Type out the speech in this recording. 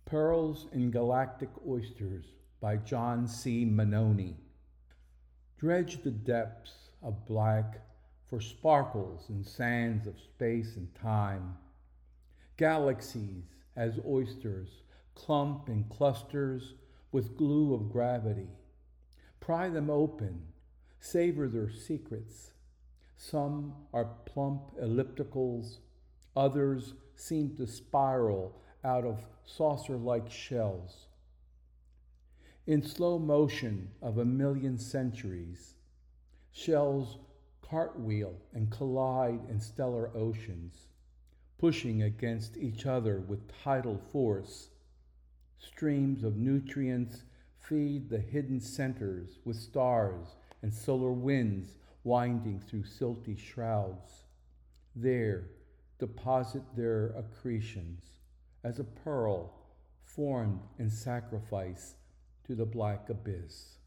Pearls in Galactic Oysters by John C. Manoni. Dredge the depths of black for sparkles and sands of space and time. Galaxies as oysters clump in clusters with glue of gravity. Pry them open, savor their secrets. Some are plump ellipticals, others seem to spiral out of saucer-like shells. In slow motion of a million centuries, shells cartwheel and collide in stellar oceans, pushing against each other with tidal force. Streams of nutrients feed the hidden centers with stars and solar winds winding through silty shrouds. There deposit their accretions as a pearl formed in sacrifice to the black abyss.